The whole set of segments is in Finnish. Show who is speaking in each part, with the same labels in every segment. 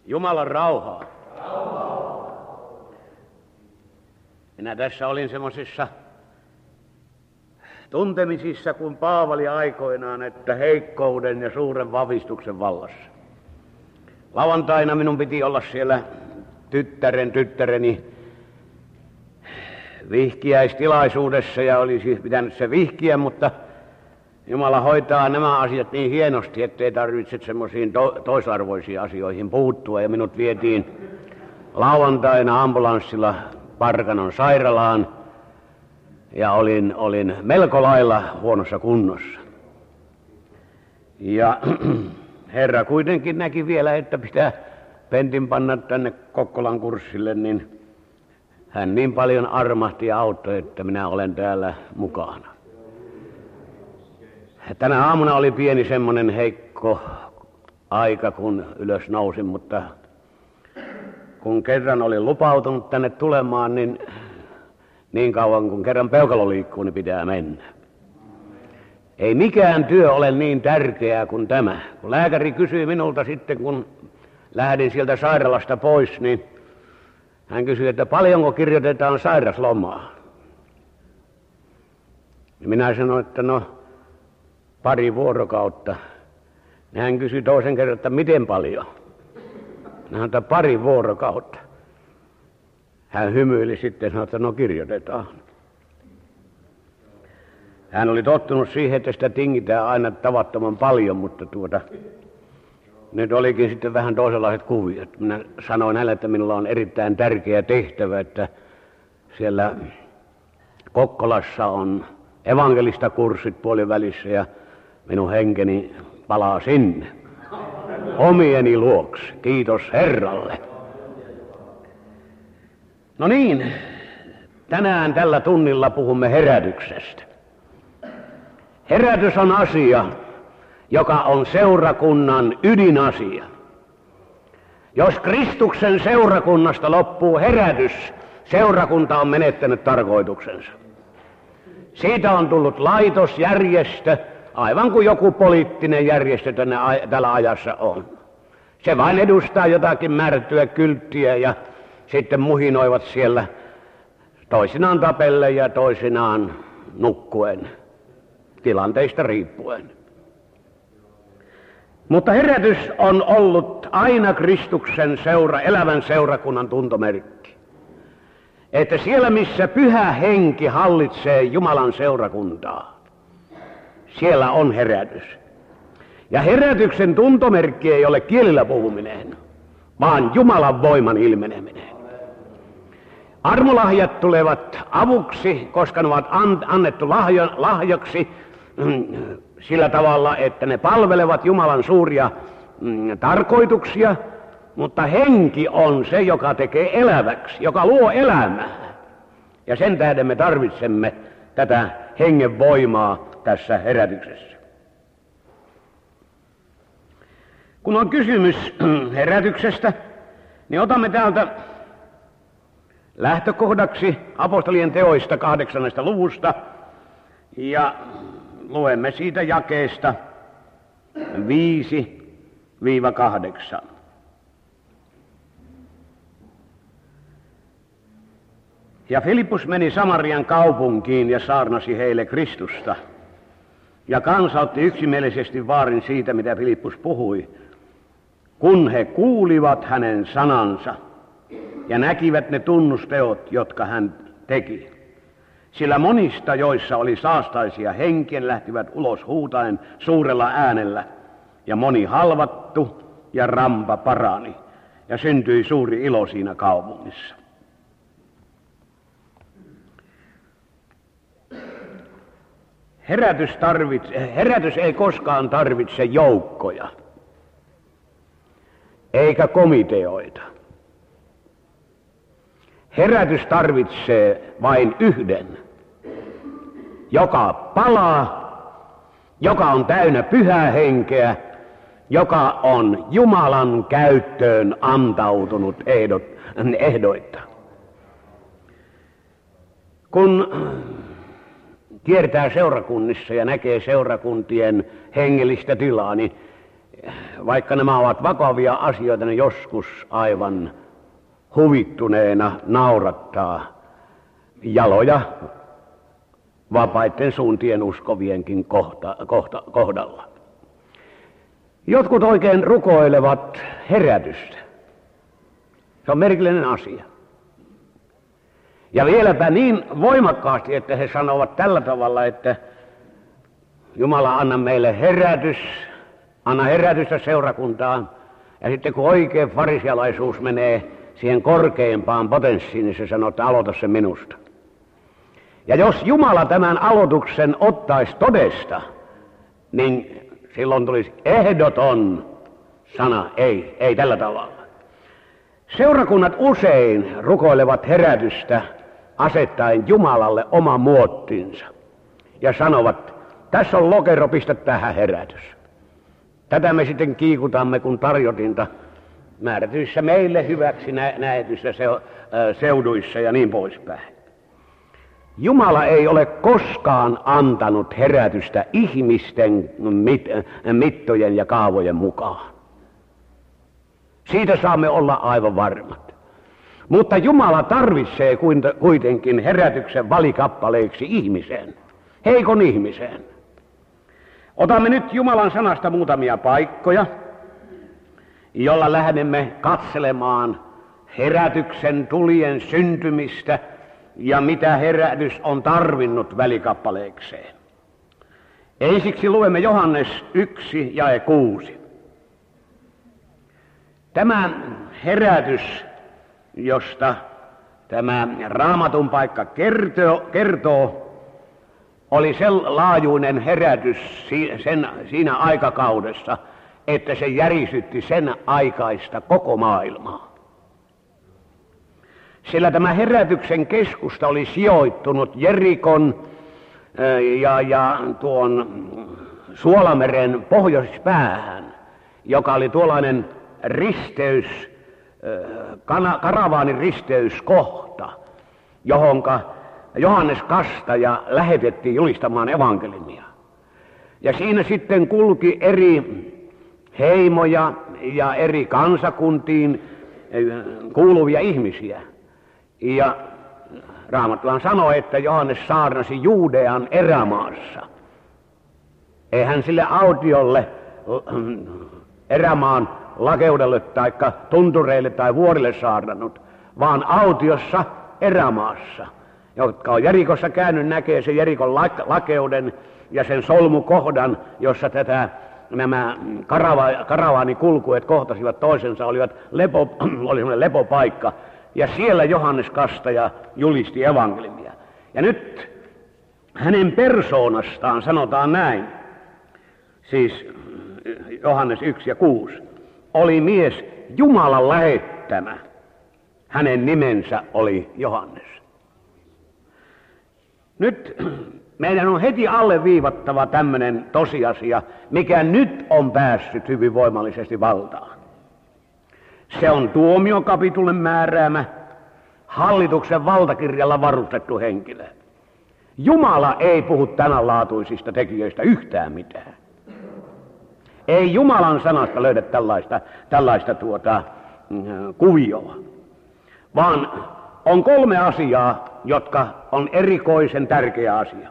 Speaker 1: Jumalan rauhaa. Minä tässä olin semmoisissa tuntemisissa kuin Paavali aikoinaan, että heikkouden ja suuren vavistuksen vallassa. Lauantaina minun piti olla siellä tyttäreni vihkiäistilaisuudessa ja olisi pitänyt se vihkiä, mutta Jumala hoitaa nämä asiat niin hienosti, ettei tarvitse semmoisiin toisarvoisiin asioihin puuttua. Ja minut vietiin lauantaina ambulanssilla Parkanon sairaalaan ja olin melko lailla huonossa kunnossa. Ja Herra kuitenkin näki vielä, että pitää Pentin panna tänne Kokkolan kurssille, niin hän niin paljon armahti ja auttoi, että minä olen täällä mukana. Tänä aamuna oli pieni semmoinen heikko aika, kun ylös nousin, mutta kun kerran olin lupautunut tänne tulemaan, niin kauan kun kerran peukalo liikkuu, niin pitää mennä. Ei mikään työ ole niin tärkeää kuin tämä. Kun lääkäri kysyi minulta sitten, kun lähdin sieltä sairaalasta pois, niin hän kysyi, että paljonko kirjoitetaan sairaslomaa. Ja minä sanoin, että no 2 vuorokautta. Ja hän kysyi toisen kerran, että miten paljon. Minä sanoin, että 2 vuorokautta. Hän hymyili sitten ja sanoi, että no kirjoitetaan. Hän oli tottunut siihen, että sitä tingitään aina tavattoman paljon, mutta nyt olikin sitten vähän toisenlaiset kuviot. Minä sanoin hänelle, että minulla on erittäin tärkeä tehtävä, että siellä Kokkolassa on evankelista-kurssit puolivälissä ja minun henkeni palaa sinne. Omieni luoksi. Kiitos Herralle. No niin, tänään tällä tunnilla puhumme herätyksestä. Herätys on asia, joka on seurakunnan ydinasia. Jos Kristuksen seurakunnasta loppuu herätys, seurakunta on menettänyt tarkoituksensa. Siitä on tullut laitosjärjestö, aivan kuin joku poliittinen järjestö tällä ajassa on. Se vain edustaa jotakin määrättyä kylttiä ja sitten muhinoivat siellä toisinaan tapellen ja toisinaan nukkuen, tilanteista riippuen. Mutta herätys on ollut aina Kristuksen elävän seurakunnan tuntomerkki. Että siellä missä Pyhä Henki hallitsee Jumalan seurakuntaa, siellä on herätys. Ja herätyksen tuntomerkki ei ole kielillä puhuminen, vaan Jumalan voiman ilmeneminen. Armolahjat tulevat avuksi, koska ne ovat annettu lahjaksi sillä tavalla, että ne palvelevat Jumalan suuria tarkoituksia, mutta henki on se, joka tekee eläväksi, joka luo elämää. Ja sen tähden me tarvitsemme tätä hengen voimaa tässä herätyksessä. Kun on kysymys herätyksestä, niin otamme täältä lähtökohdaksi apostolien teoista 8. luvusta ja luemme siitä jakeesta 5-8. Ja Filippus meni Samarian kaupunkiin ja saarnasi heille Kristusta. Ja kansa otti yksimielisesti vaarin siitä, mitä Filippus puhui, kun he kuulivat hänen sanansa ja näkivät ne tunnusteot, jotka hän teki. Sillä monista, joissa oli saastaisia henkiä, lähtivät ulos huutaen suurella äänellä, ja moni halvattu ja rampa parani, ja syntyi suuri ilo siinä kaupungissa. Herätys ei koskaan tarvitse joukkoja, eikä komiteoita. Herätys tarvitsee vain yhden, joka palaa, joka on täynnä Pyhää Henkeä, joka on Jumalan käyttöön antautunut ehdoitta. Kun kiertää seurakunnissa ja näkee seurakuntien hengellistä tilaa, niin vaikka nämä ovat vakavia asioita, ne joskus aivan huvittuneena naurattaa jaloja vapaiden suuntien uskovienkin kohdalla. Jotkut oikein rukoilevat herätystä. Se on merkillinen asia. Ja vieläpä niin voimakkaasti, että he sanovat tällä tavalla, että Jumala, anna meille herätys, anna herätystä seurakuntaan. Ja sitten kun oikein farisialaisuus menee siihen korkeimpaan potenssiin, niin se sanoo, että aloita se minusta. Ja jos Jumala tämän aloituksen ottaisi todesta, niin silloin tulisi ehdoton sana, ei tällä tavalla. Seurakunnat usein rukoilevat herätystä asettaen Jumalalle oman muottinsa ja sanovat, tässä on lokero, pistä tähän herätys. Tätä me sitten kiikutamme, kun tarjotinta määrätyissä meille hyväksi näetyissä seuduissa ja niin poispäin. Jumala ei ole koskaan antanut herätystä ihmisten mittojen ja kaavojen mukaan. Siitä saamme olla aivan varmat. Mutta Jumala tarvitsee kuitenkin herätyksen valikappaleeksi ihmisen, heikon ihmisen. Otamme nyt Jumalan sanasta muutamia paikkoja, jolla lähdemme katselemaan herätyksen tulien syntymistä ja mitä herätys on tarvinnut välikappaleekseen. Ensiksi luemme Johannes 1 jae 6. Tämä herätys, josta tämä Raamatun paikka kertoo, oli sen laajuinen herätys siinä aikakaudessa, että se järisytti sen aikaista koko maailmaa. Sillä tämä herätyksen keskusta oli sijoittunut Jerikon ja tuon Suolameren pohjoispäähän, joka oli tuollainen karavaanin risteyskohta, johonka Johannes Kastaja lähetettiin julistamaan evankeliumia. Ja siinä sitten kulki eri heimoja ja eri kansakuntiin kuuluvia ihmisiä. Ja Raamattuhan sanoi, että Johannes saarnasi Juudean erämaassa. Ei hän sille autiolle erämaan lakeudelle tai tuntureille tai vuorille saarnannut, vaan autiossa erämaassa, jotka on Jerikossa käynyt, näkee sen Jerikon lakeuden ja sen solmukohdan, jossa nämä karavaanikulkuet kohtasivat toisensa, oli semmoinen lepopaikka, ja siellä Johannes Kastaja julisti evankeliumia. Ja nyt hänen persoonastaan sanotaan näin, siis Johannes 1 ja 6, oli mies Jumalan lähettämä, hänen nimensä oli Johannes. Nyt meidän on heti alleviivattava tämmöinen tosiasia, mikä nyt on päässyt hyvin voimallisesti valtaan. Se on tuomiokapitulin määräämä, hallituksen valtakirjalla varustettu henkilö. Jumala ei puhu tämänlaatuisista tekijöistä yhtään mitään. Ei Jumalan sanasta löydä tällaista kuvioa, vaan on 3 asiaa, jotka on erikoisen tärkeä asia.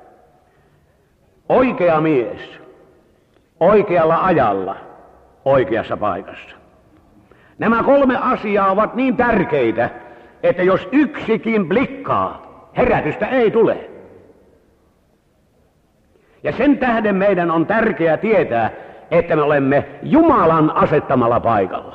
Speaker 1: Oikea mies, oikealla ajalla, oikeassa paikassa. Nämä 3 asiaa ovat niin tärkeitä, että jos yksikin blikkaa, herätystä ei tule. Ja sen tähden meidän on tärkeää tietää, että me olemme Jumalan asettamalla paikalla.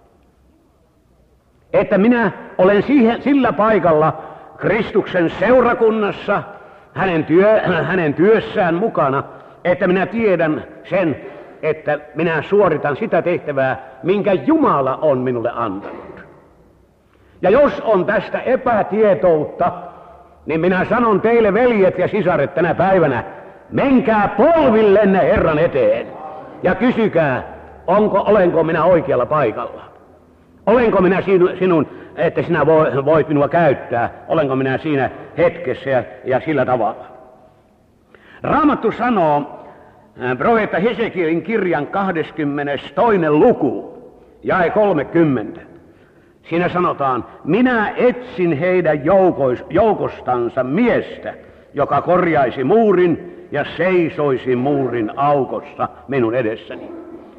Speaker 1: Että minä olen sillä paikalla Kristuksen seurakunnassa, hänen työssään mukana, että minä tiedän sen, että minä suoritan sitä tehtävää, minkä Jumala on minulle antanut. Ja jos on tästä epätietoutta, niin minä sanon teille, veljet ja sisaret, tänä päivänä, menkää polvillenne Herran eteen ja kysykää, olenko minä oikealla paikalla. Olenko minä sinun, että sinä voit minua käyttää, olenko minä siinä hetkessä ja sillä tavalla. Raamattu sanoo profeetta Hesekielin kirjan 22. luku, jae 30. Siinä sanotaan, minä etsin heidän joukostansa miestä, joka korjaisi muurin ja seisoisi muurin aukossa minun edessäni.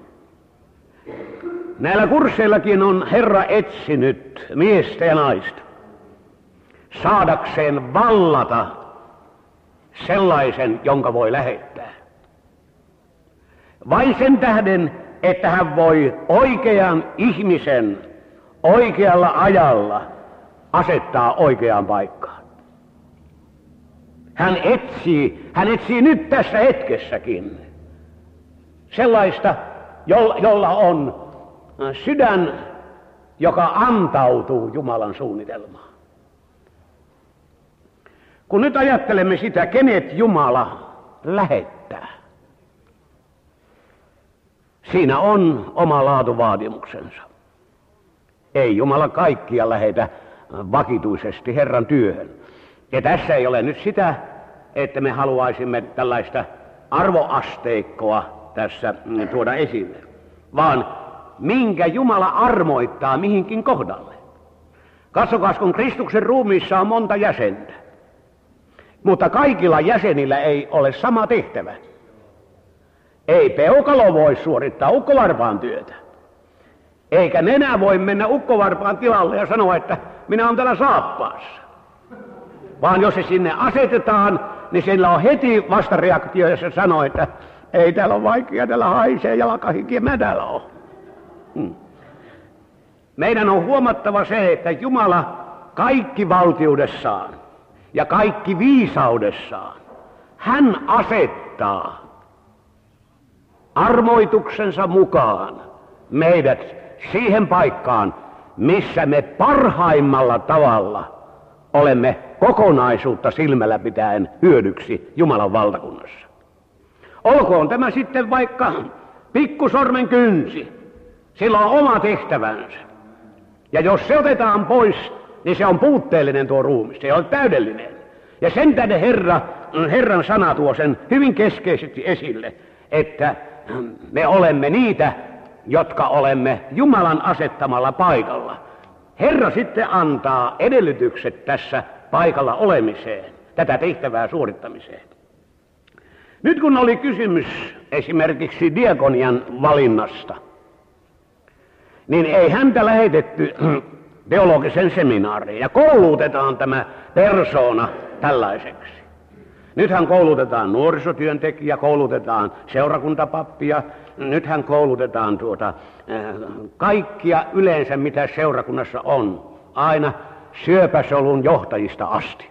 Speaker 1: Näillä kursseillakin on Herra etsinyt miestä ja naista, saadakseen vallata sellaisen, jonka voi lähettää. Vain sen tähden, että hän voi oikean ihmisen oikealla ajalla asettaa oikeaan paikkaan. Hän etsii nyt tässä hetkessäkin sellaista, jolla on sydän, joka antautuu Jumalan suunnitelmaan. Kun nyt ajattelemme sitä, kenet Jumala lähettää, siinä on oma laatuvaatimuksensa. Ei Jumala kaikkia lähetä vakituisesti Herran työhön. Ja tässä ei ole nyt sitä, että me haluaisimme tällaista arvoasteikkoa tässä tuoda esille, vaan minkä Jumala armoittaa mihinkin kohdalle. Katsokaa, kun Kristuksen ruumiissa on monta jäsentä, mutta kaikilla jäsenillä ei ole sama tehtävä. Ei peukalo voi suorittaa ukkovarpaan työtä, eikä nenä voi mennä ukkovarpaan tilalle ja sanoa, että minä olen täällä saappaassa. Vaan jos se sinne asetetaan, niin sillä on heti vastareaktio, ja se sanoo, että ei täällä ole vaikea, täällä haisee jalkahiki, mä täällä on. Meidän on huomattava se, että Jumala kaikki valtiudessaan ja kaikki viisaudessaan, hän asettaa armoituksensa mukaan meidät siihen paikkaan, missä me parhaimmalla tavalla olemme kokonaisuutta silmällä pitäen hyödyksi Jumalan valtakunnassa. Olkoon tämä sitten vaikka pikkusormen kynsi, sillä on oma tehtävänsä. Ja jos se otetaan pois, niin se on puutteellinen tuo ruumi, se on täydellinen. Ja sen tähden Herran sana tuo sen hyvin keskeisesti esille, että me olemme niitä, jotka olemme Jumalan asettamalla paikalla. Herra sitten antaa edellytykset tässä paikalla olemiseen, tätä tehtävää suorittamiseen. Nyt kun oli kysymys esimerkiksi diakonian valinnasta, niin ei häntä lähetetty teologisen seminaariin ja koulutetaan tämä persoona tällaiseksi. Nythän koulutetaan nuorisotyöntekijä, koulutetaan seurakuntapappia, nythän koulutetaan kaikkia yleensä mitä seurakunnassa on, aina syöpäsolun johtajista asti.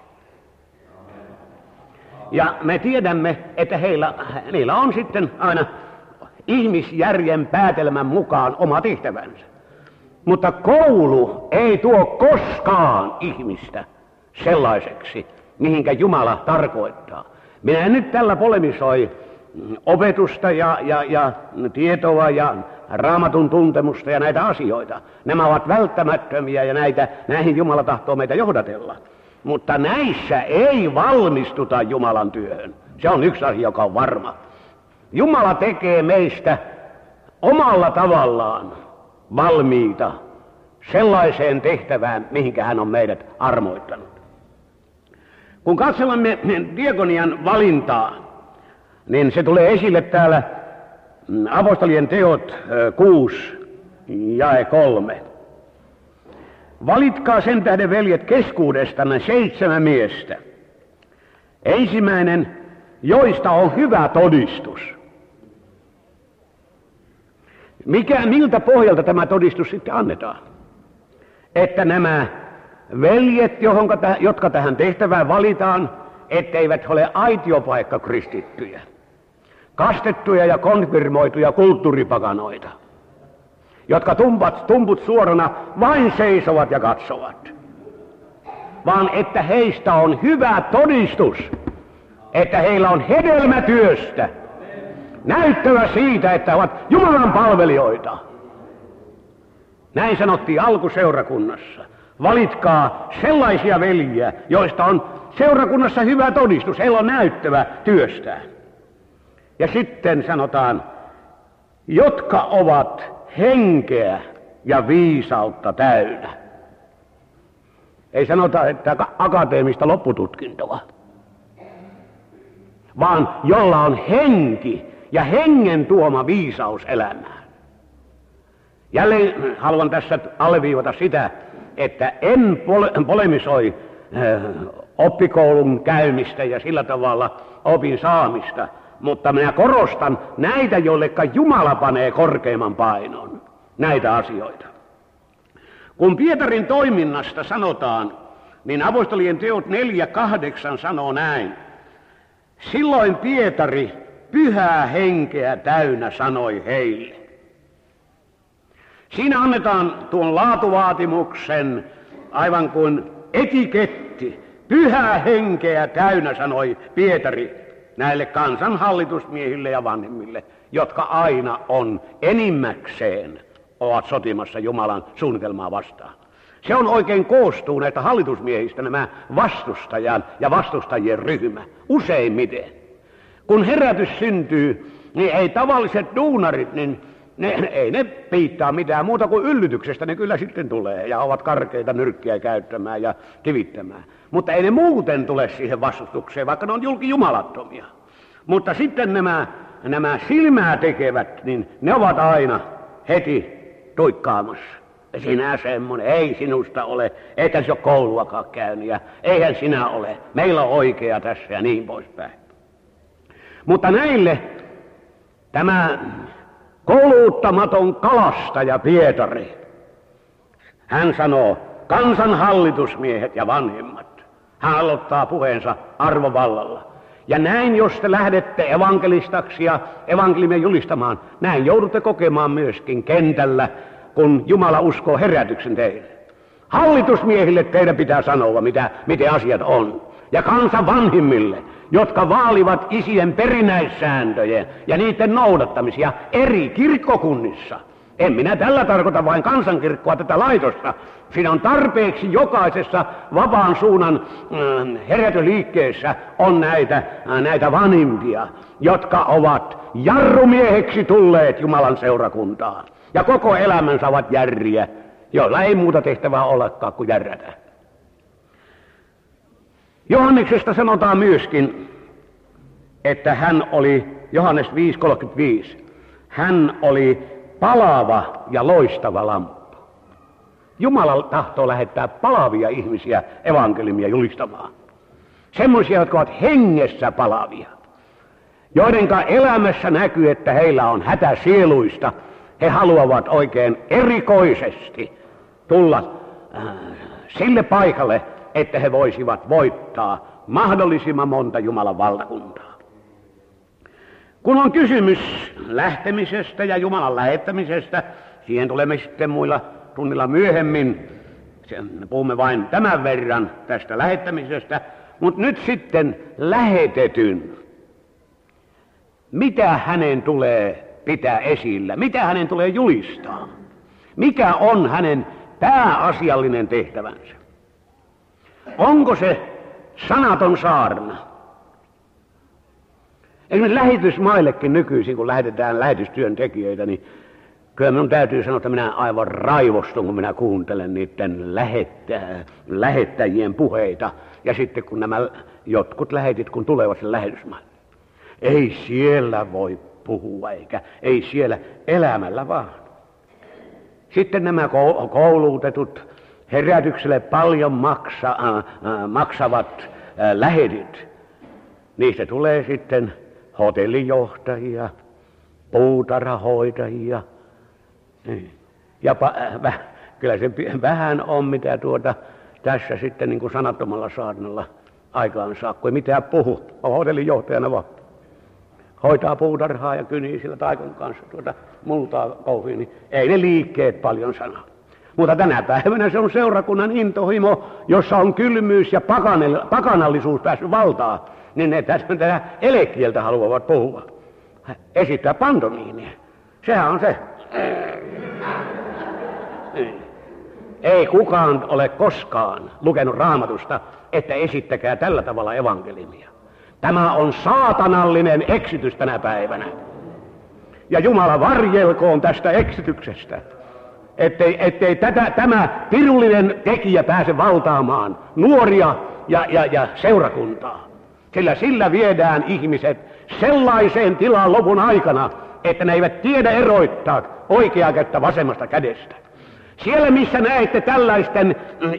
Speaker 1: Ja me tiedämme, että niillä on sitten aina ihmisjärjen päätelmän mukaan oma tehtävänsä. Mutta koulu ei tuo koskaan ihmistä sellaiseksi, mihinkä Jumala tarkoittaa. Minä en nyt tällä polemisoi opetusta ja tietoa ja raamatun tuntemusta ja näitä asioita. Nämä ovat välttämättömiä ja näihin Jumala tahtoo meitä johdatella. Mutta näissä ei valmistuta Jumalan työhön. Se on yksi asia, joka on varma. Jumala tekee meistä omalla tavallaan valmiita sellaiseen tehtävään, mihinkä hän on meidät armoittanut. Kun katselemme diakonian valintaa, niin se tulee esille täällä apostolien teot 6, jae 3. Valitkaa sen tähden, veljet, keskuudestanne 7 miestä. Ensimmäinen, joista on hyvä todistus. Miltä pohjalta tämä todistus sitten annetaan? Että nämä veljet, jotka tähän tehtävään valitaan, etteivät ole aitiopaikka kristittyjä, kastettuja ja konfirmoituja kulttuuripakanoita, jotka tumput suorana vain seisovat ja katsovat, vaan että heistä on hyvä todistus, että heillä on hedelmä työstä, näyttävä siitä, että ovat Jumalan palvelijoita. Näin sanottiin alkuseurakunnassa. Valitkaa sellaisia veljiä, joista on seurakunnassa hyvä todistus, heillä on näyttävä työstään. Ja sitten sanotaan, jotka ovat henkeä ja viisautta täynnä. Ei sanota, että akateemista loppututkintoa, vaan jolla on henki ja hengen tuoma viisaus elämään. Jälleen haluan tässä alleviivata sitä, että en polemisoi oppikoulun käymistä ja sillä tavalla opin saamista, mutta minä korostan näitä, joilleka Jumala panee korkeimman painon, näitä asioita. Kun Pietarin toiminnasta sanotaan, niin apostolien teot 4:8 sanoo näin. Silloin Pietari pyhää henkeä täynnä sanoi heille. Siinä annetaan tuon laatuvaatimuksen aivan kuin etiketti. Pyhää henkeä täynnä sanoi Pietari näille kansan hallitusmiehille ja vanhemmille, jotka aina on enimmäkseen ovat sotimassa Jumalan suunnitelmaa vastaan. Se on oikein koostuu näistä hallitusmiehistä nämä vastustajan ja vastustajien ryhmä, useimmiten. Kun herätys syntyy, niin ei tavalliset duunarit, niin ei ne piittaa mitään muuta kuin yllytyksestä, ne kyllä sitten tulee ja ovat karkeita nyrkkiä käyttämään ja kivittämään. Mutta ei ne muuten tule siihen vastustukseen, vaikka ne on julkijumalattomia. Mutta sitten nämä silmää tekevät, niin ne ovat aina heti tuikkaamassa. Sinä semmoinen, ei sinusta ole, eikä se ole kouluakaan käynyt ja eihän sinä ole. Meillä on oikea tässä ja niin poispäin. Mutta näille tämä kouluttamaton kalastaja Pietari, hän sanoo, kansan hallitusmiehet ja vanhemmat. Hän aloittaa puheensa arvovallalla. Ja näin, jos te lähdette evankelistaksi ja evankeliumia julistamaan, näin joudutte kokemaan myöskin kentällä, kun Jumala uskoo herätyksen teille. Hallitusmiehille teidän pitää sanoa, miten asiat on. Ja kansan vanhimmille, jotka vaalivat isien perinnäissääntöjä ja niiden noudattamisia eri kirkkokunnissa. En minä tällä tarkoita vain kansankirkkoa, tätä laitosta. Siinä on tarpeeksi jokaisessa vapaan suunnan herätysliikkeessä on näitä vanhimpia, jotka ovat jarrumieheksi tulleet Jumalan seurakuntaan. Ja koko elämänsä ovat järriä, joilla ei muuta tehtävää olekaan kuin järrätä. Johanneksesta sanotaan myöskin, että hän oli, Johannes 5:35, hän oli palava ja loistava lamppu. Jumala tahtoo lähettää palavia ihmisiä evankeliumia julistamaan. Semmoisia, jotka ovat hengessä palavia, joidenka elämässä näkyy, että heillä on hätä sieluista. He haluavat oikein erikoisesti tulla sille paikalle, että he voisivat voittaa mahdollisimman monta Jumalan valtakuntaa. Kun on kysymys lähtemisestä ja Jumalan lähettämisestä, siihen tulemme sitten muilla tunnilla myöhemmin. Puhumme vain tämän verran tästä lähettämisestä, mutta nyt sitten lähetetyn. Mitä hänen tulee pitää esillä? Mitä hänen tulee julistaa? Mikä on hänen pääasiallinen tehtävänsä? Onko se sanaton saarna? Esimerkiksi lähetysmaillekin nykyisin, kun lähetetään lähetystyöntekijöitä, niin kyllä minun täytyy sanoa, että minä aivan raivostun, kun minä kuuntelen niiden lähettäjien puheita. Ja sitten kun nämä jotkut lähetit, kun tulevat sen lähetysmaille. Ei siellä voi puhua, ei siellä elämällä vaan. Sitten nämä koulutetut herätykselle paljon maksavat lähetit. Niistä tulee sitten hotellijohtajia, puutarhahoitajia. Ja kyllä se vähän on, mitä tässä sitten niin kuin sanattomalla saarnalla aikaan saakka. Ei mitään puhu, on hotellijohtajana vaan. Hoitaa puutarhaa ja kynii sillä taikon kanssa multaa kouhiin, niin ei ne liikkeet paljon sano. Mutta tänä päivänä se on seurakunnan intohimo, jossa on kylmyys ja pakanallisuus päässyt valtaan, niin ne tätä elekieltä haluavat puhua. Esittää pantomiinia. Sehän on se. Ei kukaan ole koskaan lukenut Raamatusta, että esittäkää tällä tavalla evankeliumia. Tämä on saatanallinen eksitys tänä päivänä. Ja Jumala varjelkoon tästä eksityksestä, ettei tämä pirullinen tekijä pääse valtaamaan nuoria ja seurakuntaa. Sillä viedään ihmiset sellaiseen tilaan lopun aikana, että ne eivät tiedä eroittaa oikeaa kättä vasemmasta kädestä. Siellä missä näette tällaisten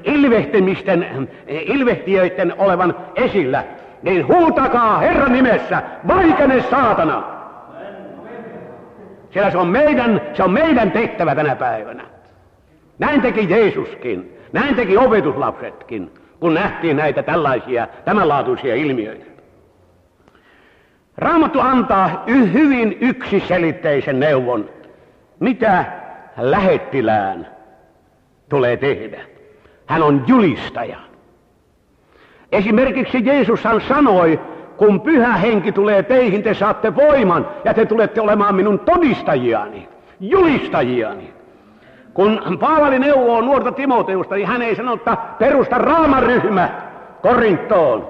Speaker 1: ilvehtiöiden olevan esillä, niin huutakaa Herran nimessä, vaikene saatana! Siellä se on meidän tehtävä tänä päivänä. Näin teki Jeesuskin, näin teki opetuslapsetkin, kun nähtiin näitä tällaisia, tämänlaatuisia ilmiöitä. Raamattu antaa hyvin yksiselitteisen neuvon, mitä lähettilään tulee tehdä. Hän on julistaja. Esimerkiksi Jeesushan sanoi, kun Pyhä Henki tulee teihin, te saatte voiman ja te tulette olemaan minun todistajiani, julistajiani. Kun Paavali neuvoo nuorta Timoteusta, niin hän ei sano, että perusta raamaryhmä Korinttoon.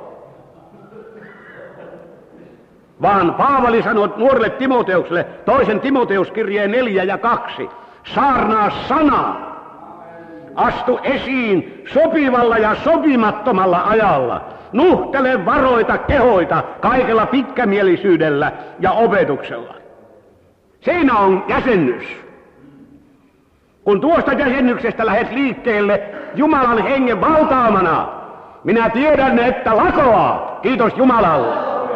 Speaker 1: Vaan Paavali sanoi nuorelle Timoteukselle, 2. Timoteuskirjeen 4 ja 2, saarnaa sanaa, astu esiin sopivalla ja sopimattomalla ajalla, nuhtele, varoita, kehoita kaikella pitkämielisyydellä ja opetuksella. Siinä on jäsennys. Kun tuosta jäsennyksestä lähdet liikkeelle Jumalan hengen valtaamana, minä tiedän, että lakoaa, kiitos Jumalalle.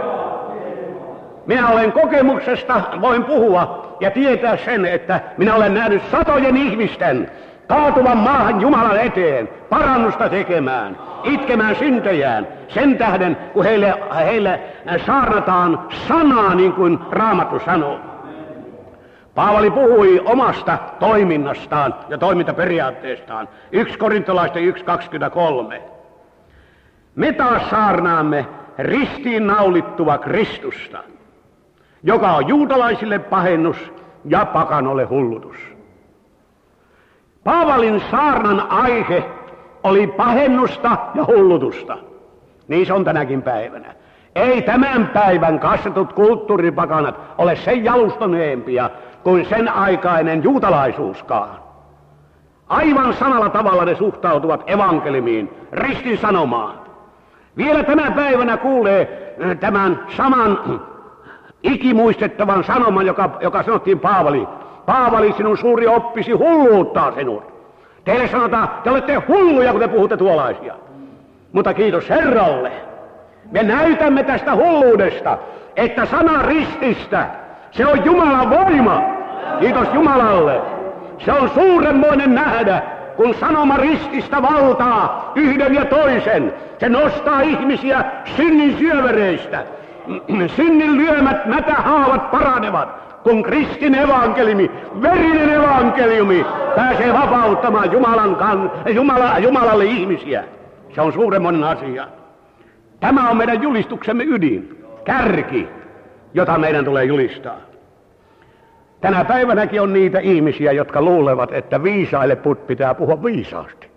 Speaker 1: Minä olen kokemuksesta, voin puhua ja tietää sen, että minä olen nähnyt satojen ihmisten kaatuvan maahan Jumalan eteen, parannusta tekemään, itkemään syntejään, sen tähden, kun heille saarnataan sanaa, niin kuin Raamattu sanoo. Paavali puhui omasta toiminnastaan ja toimintaperiaatteestaan. 1 Korintolaisten 1.23. Me taas saarnaamme ristiin naulittua Kristusta, joka on juutalaisille pahennus ja pakanolle hullutus. Paavalin saarnan aihe oli pahennusta ja hullutusta. Niin se on tänäkin päivänä. Ei tämän päivän kasvatut kulttuuripakanat ole sen jalustaneempia kuin sen aikainen juutalaisuuskaan. Aivan samalla tavalla ne suhtautuvat evankeliumiin, ristin sanomaan. Vielä tänä päivänä kuulee tämän saman ikimuistettavan sanoman, joka sanottiin Paavali. Paavali, sinun suuri oppisi hulluuttaa sinut. Teille sanotaan, te olette hulluja, kun te puhutte tuollaisia. Mutta kiitos Herralle. Me näytämme tästä hulluudesta, että sana rististä, se on Jumalan voima. Kiitos Jumalalle. Se on suuremmoinen nähdä, kun sanoma rististä valtaa yhden ja toisen. Se nostaa ihmisiä synnin syövereistä. Synnin lyömät mätähaavat paranevat, kun Kristin evankeliumi, verinen evankeliumi, pääsee vapauttamaan Jumalalle ihmisiä. Se on suuremmoinen asia. Tämä on meidän julistuksemme ydin, kärki, jota meidän tulee julistaa. Tänä päivänäkin on niitä ihmisiä, jotka luulevat, että viisaille pitää puhua viisaasti.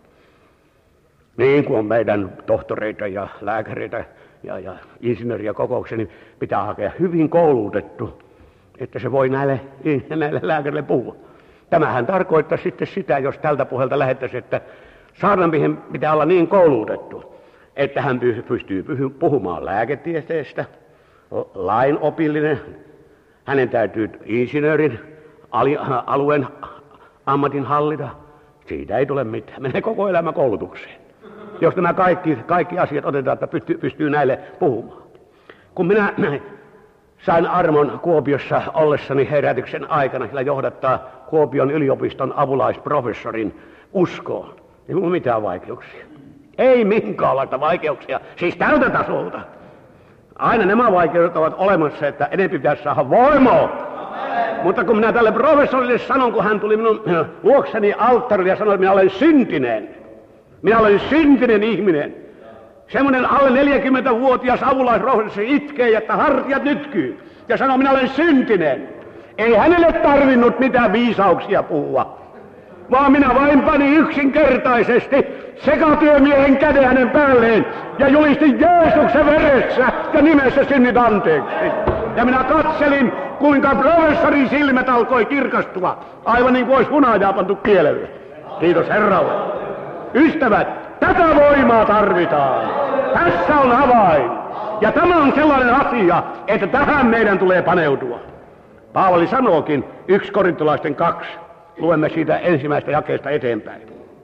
Speaker 1: Niin kuin on meidän tohtoreita ja lääkäreitä ja insinööriä kokouksia, niin pitää hakea hyvin koulutettu, että se voi näille lääkärille puhua. Tämähän tarkoittaa sitten sitä, jos tältä pohjalta lähettäisiin, että saarnamiehen pitää olla niin koulutettu, että hän pystyy puhumaan lääketieteestä, lainopillinen, hänen täytyy insinöörin alueen ammatin hallita. Siitä ei tule mitään, menee koko elämä koulutukseen. Jos nämä kaikki asiat otetaan, että pystyy näille puhumaan. Kun minä sain armon Kuopiossa ollessani herätyksen aikana, sillä johdattaa Kuopion yliopiston apulaisprofessorin uskoon. Ei minulla mitään vaikeuksia. Ei minkäänlaista vaikeuksia, siis tältä tasolta. Aina nämä vaikeudet ovat olemassa, että enemmän pitäisi saada voimaa. Mutta kun minä tälle professorille sanon, kun hän tuli minun luokseni alttarille ja sanoi, että minä olen syntinen. Minä olen syntinen ihminen. Semmoinen alle 40-vuotias apulaisprofessori itkee, että hartiat nytkyy. Ja sanoo, minä olen syntinen. Ei hänelle tarvinnut mitään viisauksia puhua. vaan minä vain panin yksinkertaisesti sekatyömiehen käden hänen päälleen ja julistin Jeesuksen veressä ja nimessä synnit anteeksi. Ja minä katselin, kuinka professorin silmät alkoi kirkastua, aivan niin kuin olisi hunajaa pantu kielelle. Kiitos Herralle. Ystävät, tätä voimaa tarvitaan. Tässä on avain. Ja tämä on sellainen asia, että tähän meidän tulee paneutua. Paavali sanookin 1 Korintolaisten 2. Luemme siitä ensimmäistä jakeesta eteenpäin.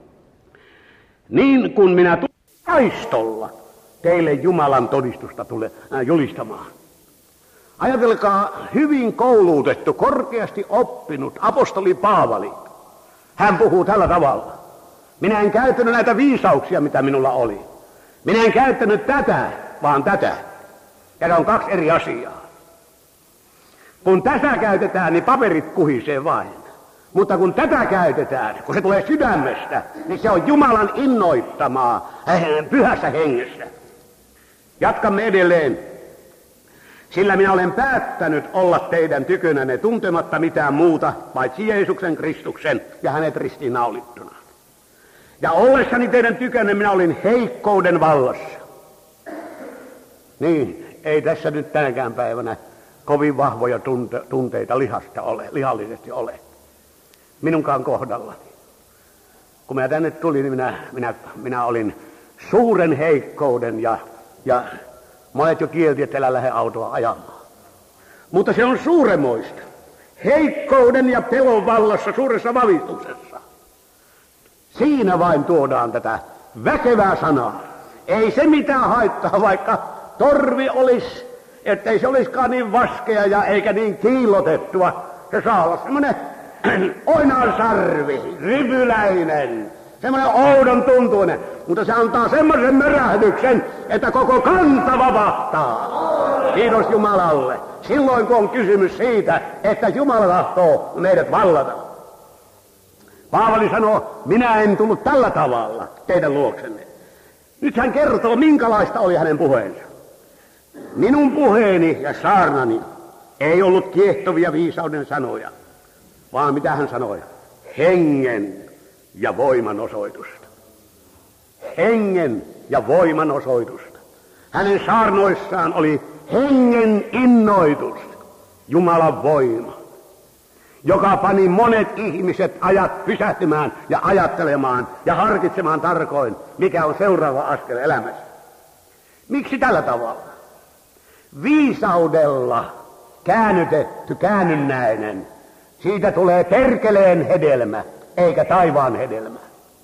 Speaker 1: Niin kun minä tulen taistolla teille Jumalan todistusta julistamaan. Ajatelkaa, hyvin koulutettu, korkeasti oppinut apostoli Paavali. Hän puhuu tällä tavalla. Minä en käyttänyt näitä viisauksia, mitä minulla oli. Minä en käyttänyt tätä, vaan tätä. Ja ne on 2 eri asiaa. Kun tätä käytetään, niin paperit kuhisee vain. Mutta kun tätä käytetään, kun se tulee sydämestä, niin se on Jumalan innoittamaa pyhässä hengessä. Jatkamme edelleen. Sillä minä olen päättänyt olla teidän tykönänne tuntematta mitään muuta, paitsi Jeesuksen Kristuksen ja hänet ristiinnaulittuna. Ja ollessani teidän tykönne minä olin heikkouden vallassa. Niin, ei tässä nyt tänäkään päivänä kovin vahvoja tunteita lihallisesti ole. Minunkaan kohdallani. Kun minä tänne tulin, niin minä olin suuren heikkouden ja monet jo kielti, että älä lähde autoa ajamaan. Mutta se on suuremoista. Heikkouden ja pelon vallassa suuressa vavistuksessa. Siinä vain tuodaan tätä väkevää sanaa. Ei se mitään haittaa, vaikka torvi olisi, ettei se olisikaan niin vaskea ja eikä niin kiillotettua. Se saa olla semmoinen oinansarvi, ripyläinen, semmoinen oudon tuntuinen, mutta se antaa semmoisen mörähdyksen, että koko kansa vapahtaa. Kiitos Jumalalle. Silloin kun on kysymys siitä, että Jumala tahtoo meidät vallata. Paavali sanoo, minä en tullut tällä tavalla teidän luoksenne. Nyt hän kertoo, minkälaista oli hänen puheensa. Minun puheeni ja saarnani ei ollut kiehtovia viisauden sanoja, vaan mitä hän sanoi? Hengen ja voiman osoitusta. Hengen ja voiman osoitusta. Hänen saarnoissaan oli hengen innoitus, Jumalan voima, joka pani monet ihmiset ajat pysähtymään ja ajattelemaan ja harkitsemaan tarkoin, mikä on seuraava askel elämässä. Miksi tällä tavalla? Viisaudella käännytetty käännynnäinen, siitä tulee perkeleen hedelmä, eikä taivaan hedelmä.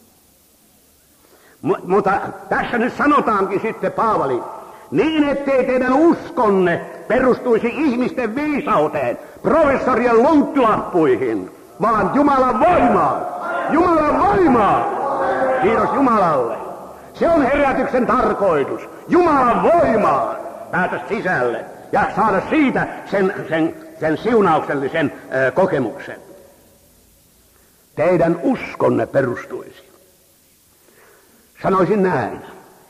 Speaker 1: Mutta tässä nyt sanotaankin sitten Paavali, niin ettei teidän uskonne perustuisi ihmisten viisauteen, professorien lunttulappuihin, vaan Jumalan voimaan. Jumalan voimaan! Kiitos Jumalalle. Se on herätyksen tarkoitus. Jumalan voimaan päästä sisälle ja saada siitä sen siunauksellisen kokemuksen. Teidän uskonne perustuisi. Sanoisin näin.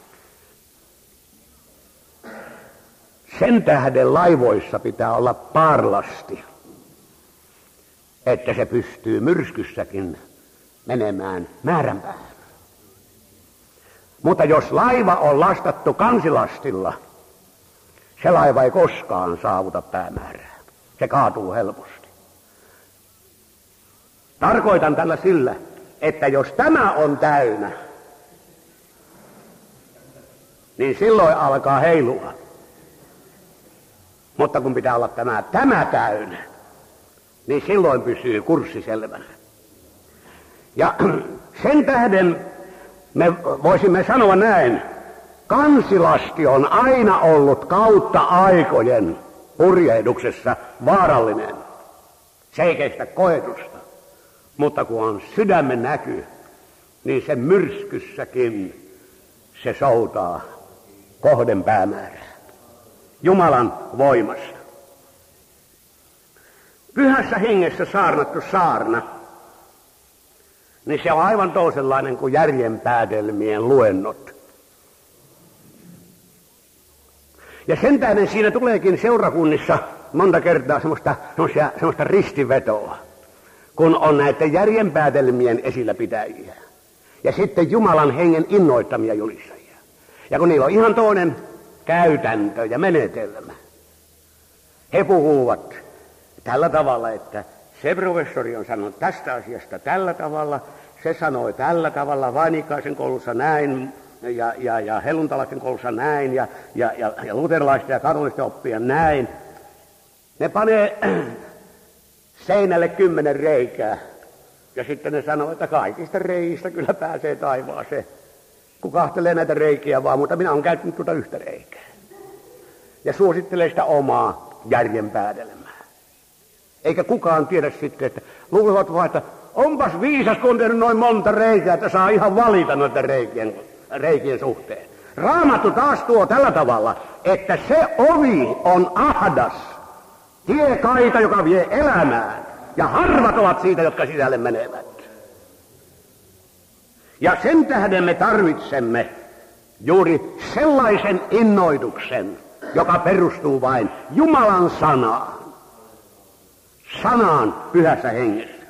Speaker 1: Sen tähden laivoissa pitää olla parlasti, että se pystyy myrskyssäkin menemään määränpäähän. Mutta jos laiva on lastattu kansilastilla, se laiva ei koskaan saavuta päämäärää. Se kaatuu helposti. Tarkoitan tällä sillä, että jos tämä on täynnä, niin silloin alkaa heilua. Mutta kun pitää olla tämä täynnä, niin silloin pysyy kurssi selvänä. Ja sen tähden me voisimme sanoa näin, kansilasti on aina ollut kautta aikojen purjehduksessa vaarallinen. Se ei kestä koetusta, mutta kun on sydämen näky, niin sen myrskyssäkin se soutaa kohden päämäärää. Jumalan voimassa. Pyhässä hengessä saarnattu saarna, niin se on aivan toisenlainen kuin järjen päätelmien luennot. Ja sen tähden siinä tuleekin seurakunnissa monta kertaa semmoista ristivetoa. kun on näiden järjenpäätelmien esilläpitäjiä ja sitten Jumalan hengen innoittamia julistajia. Ja kun niillä on ihan toinen käytäntö ja menetelmä, he puhuvat tällä tavalla, että se professori on sanonut tästä asiasta tällä tavalla, se sanoi tällä tavalla Vainikaisen koulussa näin, ja helluntalaisten koulussa näin, ja luterilaisten ja katolisten oppien näin. Ne panee seinälle 10 reikää, ja sitten ne sanoo, että kaikista reistä kyllä pääsee taivaaseen. Kun kahtelee näitä reikiä vaan, mutta minä olen käyttänyt tuota yhtä reikää. Ja suosittelee sitä omaa järjenpäätelmää. Eikä kukaan tiedä sitten, että luulevat vaan, että onpas viisas, kun on tehnyt noin monta reikää, että saa ihan valita noiden reikien suhteen. Raamattu taas tuo tällä tavalla, että se ovi on ahdas, tiekaita, joka vie elämään, ja harvat ovat siitä, jotka sisälle menevät. Ja sen tähden me tarvitsemme juuri sellaisen innoituksen, joka perustuu vain Jumalan sanaan pyhässä hengessä.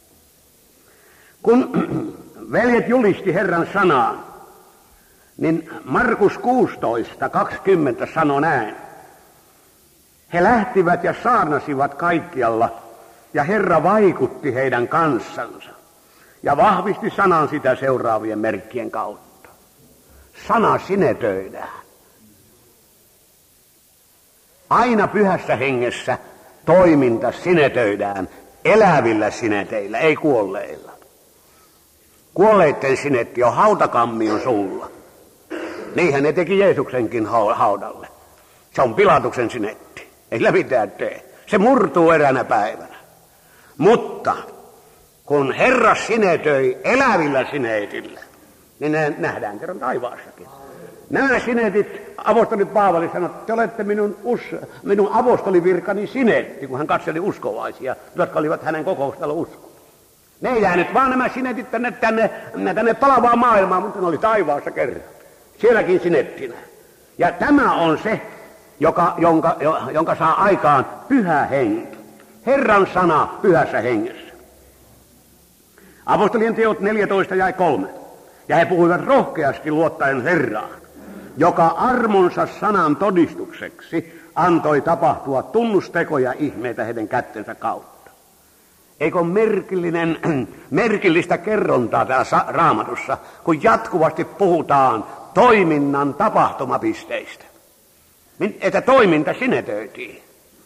Speaker 1: Kun veljet julisti Herran sanaa, niin Markus 16:20 sanoi näin. He lähtivät ja saarnasivat kaikkialla, ja Herra vaikutti heidän kanssansa ja vahvisti sanan sitä seuraavien merkkien kautta. Sana sinetöidään. Aina pyhässä hengessä toiminta sinetöidään elävillä sineteillä, ei kuolleilla. Kuolleiden sinetti on hautakammion suulla. Niinhän ne teki Jeesuksenkin haudalle. Se on Pilatuksen sinetti. Ei sillä mitään tee. Se murtuu eräänä päivänä. Mutta kun Herra sinetöi elävillä sineetillä, niin ne nähdään kerran taivaassakin. Nämä sineetit, apostoli Paavali sanoi, että te olette minun apostolivirkani sineetti, kun hän katseli uskovaisia, jotka olivat hänen kokoustalla usko. Ne ei jäänyt vaan nämä sineetit tänne palavaan maailmaan, mutta ne oli taivaassa kerran. Sielläkin sinettinä. Ja tämä on se, jonka saa aikaan pyhä henki. Herran sana pyhässä hengessä. Apostolien teot 14:3. Ja he puhuivat rohkeasti luottaen Herraan, joka armonsa sanan todistukseksi antoi tapahtua tunnustekoja ihmeitä heidän kättensä kautta. Eikö merkillistä kerrontaa täällä Raamatussa, kun jatkuvasti puhutaan toiminnan tapahtumapisteistä. Että toiminta sinetöitiin.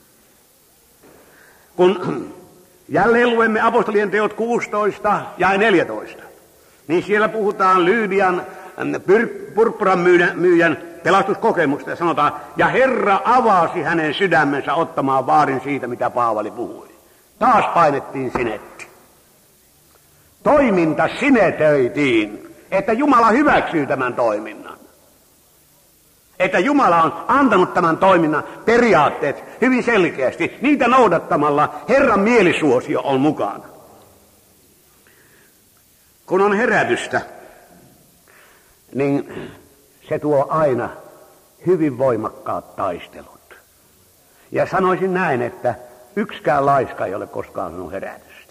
Speaker 1: Kun jälleen luemme apostolien teot 16 ja 14, niin siellä puhutaan Lyydian purppuran myyjän pelastuskokemusta ja sanotaan, ja Herra avasi hänen sydämensä ottamaan vaarin siitä, mitä Paavali puhui. Taas painettiin sinetti. Toiminta sinetöitiin, että Jumala hyväksyy tämän toiminnan. Että Jumala on antanut tämän toiminnan periaatteet hyvin selkeästi. Niitä noudattamalla Herran mielisuosio on mukana. Kun on herätystä, niin se tuo aina hyvin voimakkaat taistelut. Ja sanoisin näin, että yksikään laiska ei ole koskaan sanonut herätystä.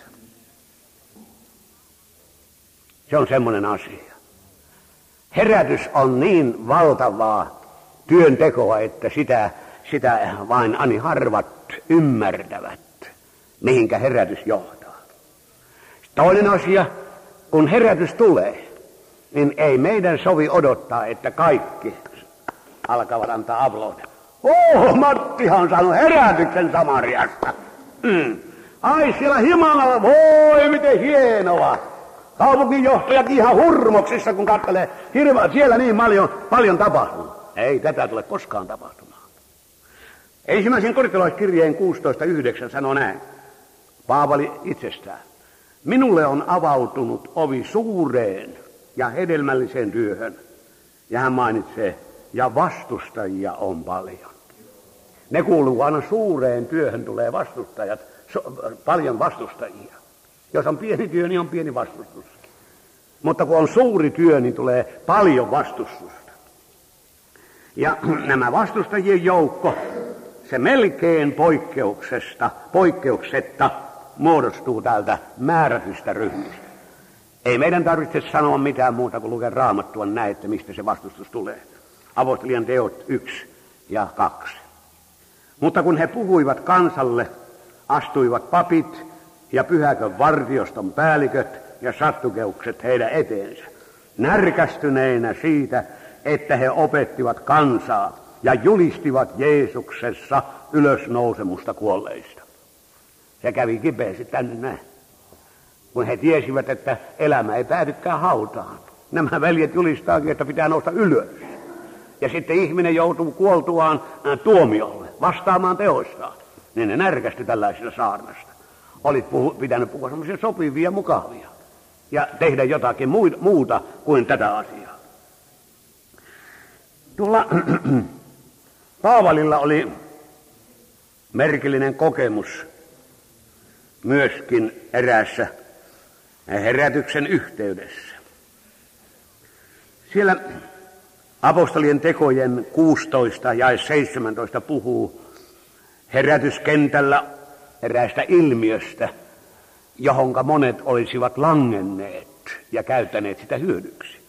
Speaker 1: Se on semmoinen asia. Herätys on niin valtavaa työntekoa, että sitä vain ani harvat ymmärtävät, mihinkä herätys johtaa. Toinen asia, kun herätys tulee, niin ei meidän sovi odottaa, että kaikki alkavat antaa aplodit. Mattihan on saanut herätyksen Samariasta. Ai siellä Himanalla, voi miten hienoa. Kaupunginjohtajat ihan hurmoksissa, kun katselee, siellä niin paljon tapahtunut. Ei tätä tule koskaan tapahtumaan. Ensimmäisen korintolaiskirjeen 16:9 sanoo näin. Paavali itsestään. Minulle on avautunut ovi suureen ja hedelmälliseen työhön. Ja hän mainitsee, ja vastustajia on paljon. Ne kuuluu aina suureen työhön, tulee vastustajat, paljon vastustajia. Jos on pieni työ, niin on pieni vastustuskin. Mutta kun on suuri työ, niin tulee paljon vastustusta. Ja nämä vastustajien joukko, se melkein poikkeuksetta muodostuu täältä määrätystä ryhmistä. Ei meidän tarvitse sanoa mitään muuta kuin lukea Raamattua, näette mistä se vastustus tulee. Apostolien teot 1 ja 2. Mutta kun he puhuivat kansalle, astuivat papit ja pyhäkön vartioston päälliköt ja sattukeukset heidän eteensä, närkästyneinä siitä, että he opettivat kansaa ja julistivat Jeesuksessa ylösnousemusta kuolleista. Se kävi kipeästi tänne näin, kun he tiesivät, että elämä ei päätykään hautaan. Nämä veljet julistaakin, että pitää nousta ylös. Ja sitten ihminen joutuu kuoltuaan tuomiolle, vastaamaan teoistaan. Niin ne närkästy tällaisista saarnasta. Olit pitänyt puhua semmoisia sopivia ja mukavia. Ja tehdä jotakin muuta kuin tätä asiaa. Tuolla Paavalilla oli merkillinen kokemus myöskin eräässä herätyksen yhteydessä. Siellä apostolien tekojen 16 ja 17 puhuu herätyskentällä eräästä ilmiöstä, johonka monet olisivat langenneet ja käyttäneet sitä hyödyksi.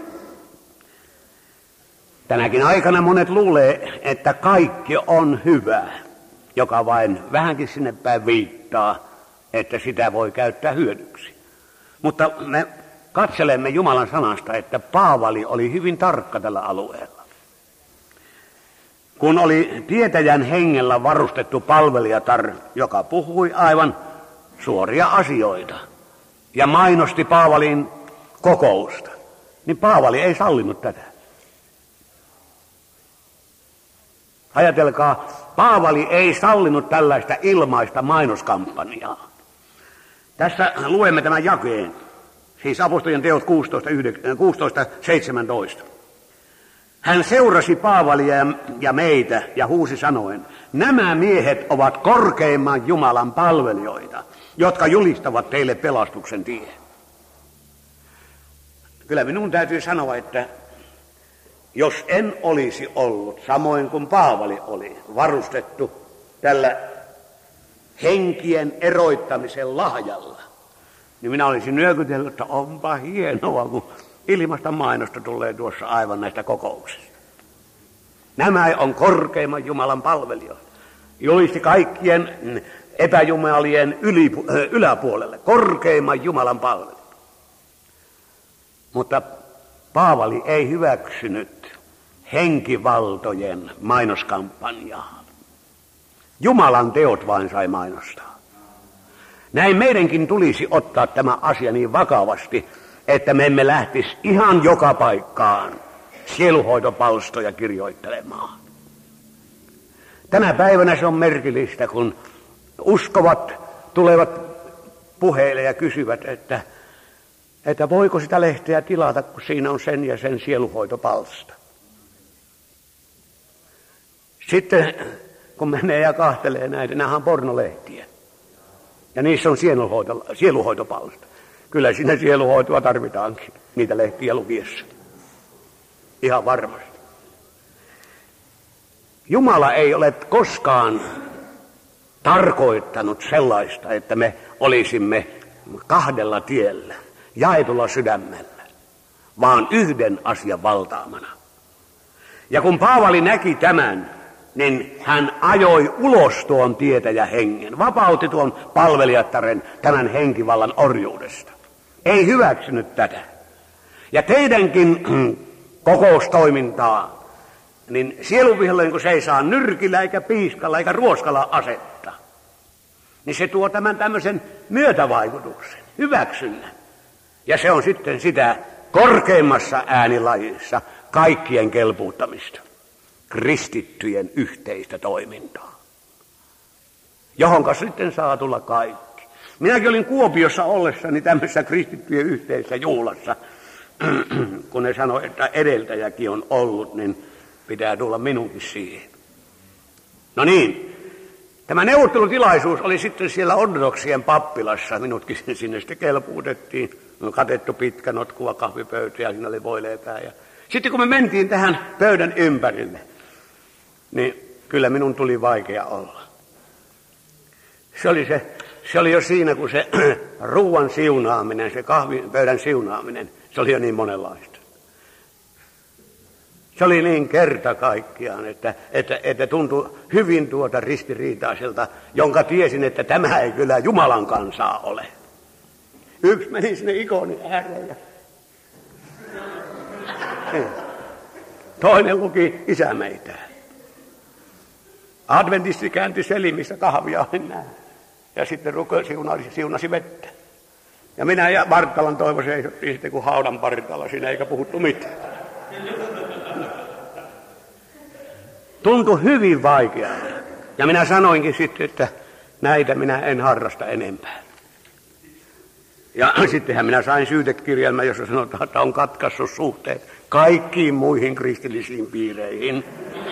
Speaker 1: Tänäkin aikana monet luulee, että kaikki on hyvää, joka vain vähänkin sinne päin viittaa, että sitä voi käyttää hyödyksi. Mutta me katselemme Jumalan sanasta, että Paavali oli hyvin tarkka tällä alueella. Kun oli tietäjän hengellä varustettu palvelijatar, joka puhui aivan suoria asioita ja mainosti Paavalin kokousta, niin Paavali ei sallinut tätä. Ajatelkaa, Paavali ei sallinut tällaista ilmaista mainoskampanjaa. Tässä luemme tämän jakeen, siis apostolien teot 16:17. Hän seurasi Paavalia ja meitä ja huusi sanoen, nämä miehet ovat korkeimman Jumalan palvelijoita, jotka julistavat teille pelastuksen tien. Kyllä minun täytyy sanoa, että jos en olisi ollut, samoin kuin Paavali oli, varustettu tällä henkien eroittamisen lahjalla, niin minä olisin nyökytellyt, että onpa hienoa, kun ilmasta mainosta tulee tuossa aivan näistä kokouksista. Nämä on korkeimman Jumalan palvelijoita. Julisti kaikkien epäjumalien yläpuolelle, korkeimman Jumalan palvelijoita. Mutta Paavali ei hyväksynyt henkivaltojen mainoskampanjaa. Jumalan teot vain sai mainostaa. Näin meidänkin tulisi ottaa tämä asia niin vakavasti, että me emme lähtisi ihan joka paikkaan sieluhoitopalstoja kirjoittelemaan. Tänä päivänä se on merkillistä, kun uskovat tulevat puheille ja kysyvät, että voiko sitä lehteä tilata, kun siinä on sen ja sen sieluhoitopalsta. Sitten kun menee ja kahtelee näitä, nämä on pornolehtiä. Ja niissä on sieluhoitopalsta. Kyllä siinä sieluhoitoa tarvitaankin, niitä lehtiä lukiessa. Ihan varmasti. Jumala ei ole koskaan tarkoittanut sellaista, että me olisimme kahdella tiellä, jaetulla sydämellä, vaan yhden asian valtaamana. Ja kun Paavali näki tämän, niin hän ajoi ulos tuon tietäjä hengen, vapautti tuon palvelijattaren tämän henkivallan orjuudesta. Ei hyväksynyt tätä. Ja teidänkin kokoustoimintaa, niin sielunvihollinen, kun se ei saa nyrkillä eikä piiskalla eikä ruoskalla asetta, niin se tuo tämän tämmöisen myötävaikutuksen, hyväksynnän. Ja se on sitten sitä korkeimmassa äänilajissa kaikkien kelpuuttamista, kristittyjen yhteistä toimintaa, johonka sitten saa tulla kaikki. Minäkin olin Kuopiossa ollessani tämmöisessä kristittyjen yhteisessä juhlassa, kun ne sanoi, että edeltäjäkin on ollut, niin pitää tulla minunkin siihen. No niin, tämä neuvottelutilaisuus oli sitten siellä ortodoksien pappilassa, minutkin sinne sitten kelpuutettiin, on katettu pitkä notkuva kahvipöytä ja siinä oli voileipää. Ja sitten kun me mentiin tähän pöydän ympärille, niin kyllä minun tuli vaikea olla. Se oli Se oli jo siinä, kun se ruuan siunaaminen, se kahvipöydän siunaaminen, se oli jo niin monenlaista. Se oli niin kerta kaikkiaan, että tuntui hyvin ristiriitaiselta, jonka tiesin, että tämä ei kyllä Jumalan kansaa ole. Yksi meni sinne ikonin ääreen ja toinen luki Isä meitä. Adventisti käänti selimissä kahvia ja sitten siunasi vettä. Ja minä ja Marttalan Toivo seisottiin sitten kuin haudan partalla siinä eikä puhuttu mitään. Tuntui hyvin vaikealta. Ja minä sanoinkin sitten, että näitä minä en harrasta enempää. Ja sittenhän minä sain syytekirjelmän, jossa sanotaan, että on katkaissut suhteet kaikkiin muihin kristillisiin piireihin.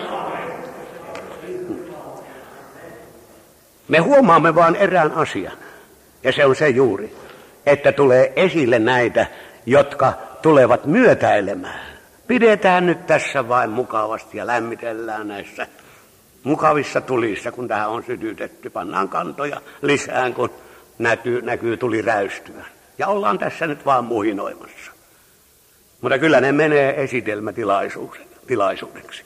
Speaker 1: Me huomaamme vain erään asian, ja se on se juuri, että tulee esille näitä, jotka tulevat myötäilemään. Pidetään nyt tässä vain mukavasti ja lämmitellään näissä mukavissa tulissa, kun tähän on sytytetty. Pannaan kantoja lisään, kun näkyy tuli räystyä. Ja ollaan tässä nyt vaan muhinoimassa. Mutta kyllä ne menee esitelmätilaisuudeksi.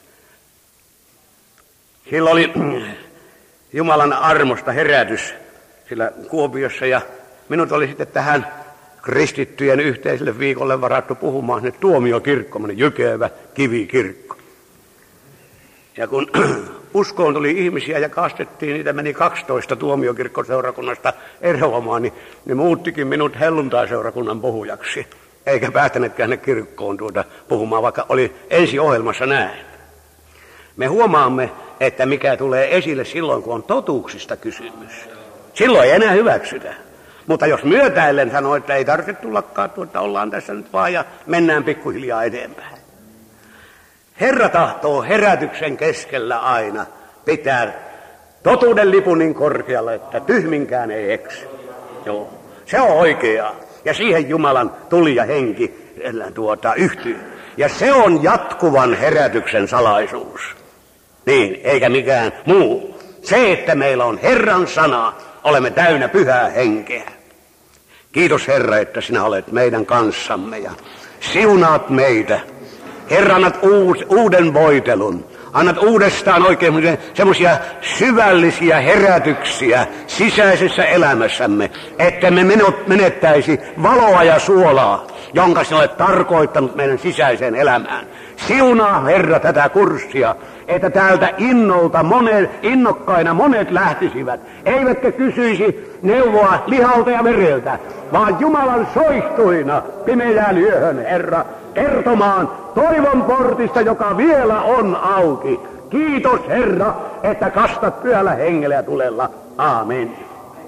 Speaker 1: Silloin oli Jumalan armosta herätys sillä Kuopiossa ja minut oli sitten tähän kristittyjen yhteiselle viikolle varattu puhumaan sinne tuomiokirkko, jykevä kivikirkko. Ja kun uskoon tuli ihmisiä ja kastettiin, niitä meni 12 tuomiokirkkoseurakunnasta eroamaan, niin ne muuttikin minut helluntaiseurakunnan puhujaksi. Eikä päästäneetkään ne kirkkoon puhumaan, vaikka oli ensi ohjelmassa näin. Me huomaamme, että mikä tulee esille silloin, kun on totuuksista kysymys. Silloin ei enää hyväksytä. Mutta jos myötäillen sanoo, että ei tarvitse tullakaan, että ollaan tässä nyt vaan ja mennään pikkuhiljaa eteenpäin. Herra tahtoo herätyksen keskellä aina pitää totuuden lipun niin korkealla, että tyhminkään ei eksy. Joo, se on oikeaa. Ja siihen Jumalan tuli ja henki yhtyy. Ja se on jatkuvan herätyksen salaisuus. Niin, eikä mikään muu. Se, että meillä on Herran sana, olemme täynnä pyhää henkeä. Kiitos Herra, että sinä olet meidän kanssamme ja siunaat meitä. Herra, annat uuden voitelun. Annat uudestaan oikein semmoisia syvällisiä herätyksiä sisäisessä elämässämme, että me menettäisi valoa ja suolaa, jonka sinä olet tarkoittanut meidän sisäiseen elämään. Siunaa Herra tätä kurssia, että täältä innokkaina monet lähtisivät, eivätkä kysyisi neuvoa lihalta ja vereltä, vaan Jumalan soihtuina pimeään yöhön, Herra, kertomaan toivon portista, joka vielä on auki. Kiitos Herra, että kastat pyhällä hengellä ja tulella. Aamen.